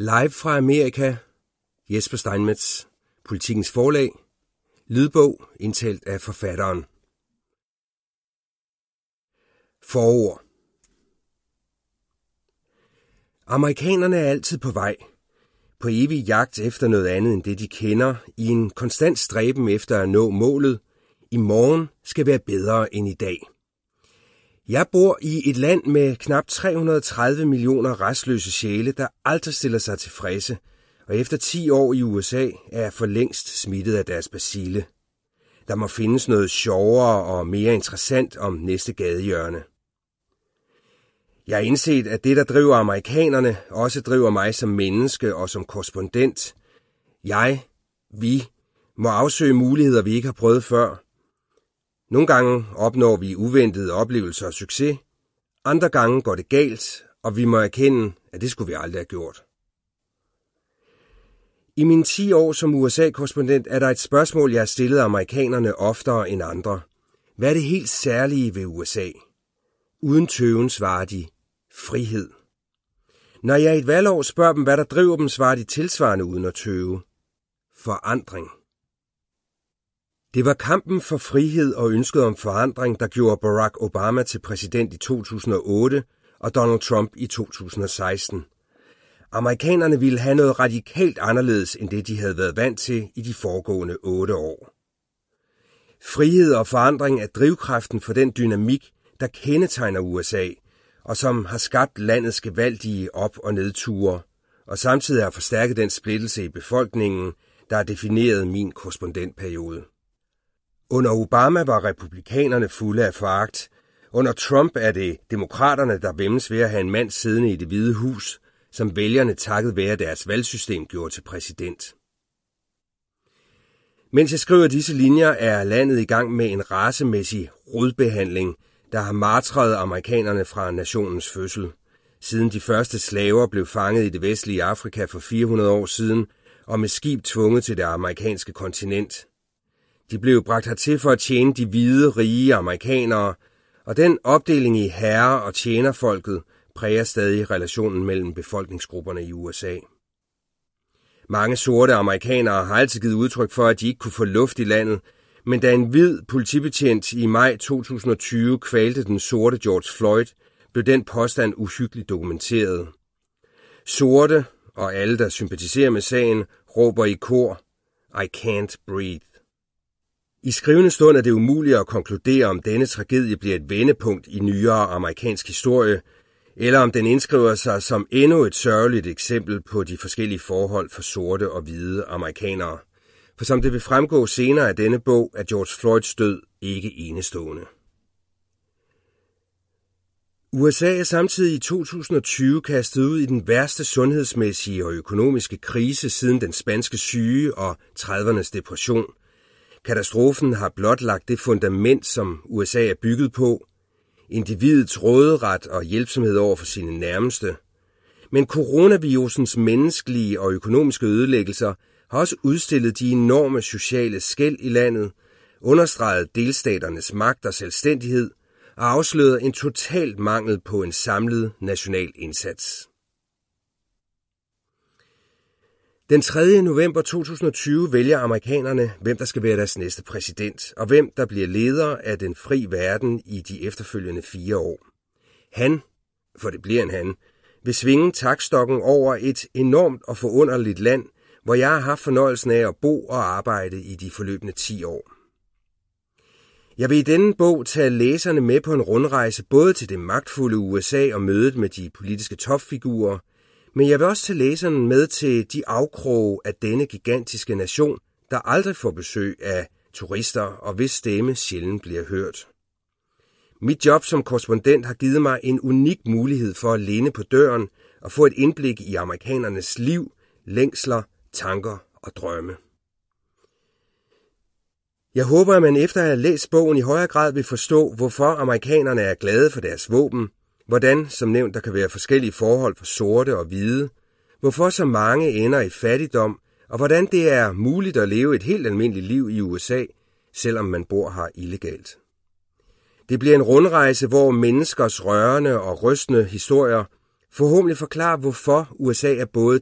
Live fra Amerika, Jesper Steinmetz, Politikens Forlag, lydbog indtalt af forfatteren. Forord. Amerikanerne er altid på vej, på evig jagt efter noget andet end det de kender, i en konstant stræben efter at nå målet. I morgen skal være bedre end i dag. Jeg bor i et land med knap 330 millioner restløse sjæle, der aldrig stiller sig tilfredse, og efter 10 år i USA er jeg for længst smittet af deres bacille. Der må findes noget sjovere og mere interessant om næste gadehjørne. Jeg har indset, at det, der driver amerikanerne, også driver mig som menneske og som korrespondent. Vi må afsøge muligheder, vi ikke har prøvet før. Nogle gange opnår vi uventede oplevelser og succes. Andre gange går det galt, og vi må erkende, at det skulle vi aldrig have gjort. I mine 10 år som USA-korrespondent er der et spørgsmål, jeg har stillet amerikanerne oftere end andre. Hvad er det helt særlige ved USA? Uden tøven svarer de frihed. Når jeg i et valgår spørger dem, hvad der driver dem, svarer de tilsvarende uden at tøve. Forandring. Det var kampen for frihed og ønsket om forandring, der gjorde Barack Obama til præsident i 2008 og Donald Trump i 2016. Amerikanerne ville have noget radikalt anderledes end det, de havde været vant til i de foregående 8 år. Frihed og forandring er drivkraften for den dynamik, der kendetegner USA, og som har skabt landets gevaldige op- og nedture, og samtidig har forstærket den splittelse i befolkningen, der har defineret min korrespondentperiode. Under Obama var republikanerne fulde af foragt. Under Trump er det demokraterne, der væmmes ved at have en mand siddende i Det Hvide Hus, som vælgerne takket være deres valgsystem gjorde til præsident. Mens jeg skriver disse linjer, er landet i gang med en racemæssig rodbehandling, der har martret amerikanerne fra nationens fødsel. Siden de første slaver blev fanget i det vestlige Afrika for 400 år siden og med skib tvunget til det amerikanske kontinent. De blev bragt hertil for at tjene de hvide, rige amerikanere, og den opdeling i herre- og tjenerfolket præger stadig relationen mellem befolkningsgrupperne i USA. Mange sorte amerikanere har altid givet udtryk for, at de ikke kunne få luft i landet, men da en hvid politibetjent i maj 2020 kvalte den sorte George Floyd, blev den påstand uhyggeligt dokumenteret. Sorte og alle, der sympatiserer med sagen, råber i kor, I can't breathe. I skrivende stund er det umuligt at konkludere, om denne tragedie bliver et vendepunkt i nyere amerikansk historie, eller om den indskriver sig som endnu et sørgeligt eksempel på de forskellige forhold for sorte og hvide amerikanere. For som det vil fremgå senere af denne bog, er George Floyds død ikke enestående. USA er samtidig i 2020 kastet ud i den værste sundhedsmæssige og økonomiske krise siden den spanske syge og 30'ernes depression. Katastrofen har blotlagt det fundament, som USA er bygget på, individets råderet og hjælpsomhed over for sine nærmeste. Men coronavirusens menneskelige og økonomiske ødelæggelser har også udstillet de enorme sociale skel i landet, understreget delstaternes magt og selvstændighed og afsløret en total mangel på en samlet national indsats. Den 3. november 2020 vælger amerikanerne, hvem der skal være deres næste præsident, og hvem der bliver leder af den fri verden i de efterfølgende 4 år. Han, for det bliver en han, vil svinge taktstokken over et enormt og forunderligt land, hvor jeg har haft fornøjelsen af at bo og arbejde i de forløbende 10 år. Jeg vil i denne bog tage læserne med på en rundrejse både til det magtfulde USA og mødet med de politiske topfigurer, men jeg vil også tage læserne med til de afkroge af denne gigantiske nation, der aldrig får besøg af turister og hvis stemme sjældent bliver hørt. Mit job som korrespondent har givet mig en unik mulighed for at læne på døren og få et indblik i amerikanernes liv, længsler, tanker og drømme. Jeg håber, at man efter at have læst bogen i højere grad vil forstå, hvorfor amerikanerne er glade for deres våben, hvordan, som nævnt, der kan være forskellige forhold for sorte og hvide, hvorfor så mange ender i fattigdom, og hvordan det er muligt at leve et helt almindeligt liv i USA, selvom man bor her illegalt. Det bliver en rundrejse, hvor menneskers rørende og rystende historier forhåbentlig forklarer, hvorfor USA er både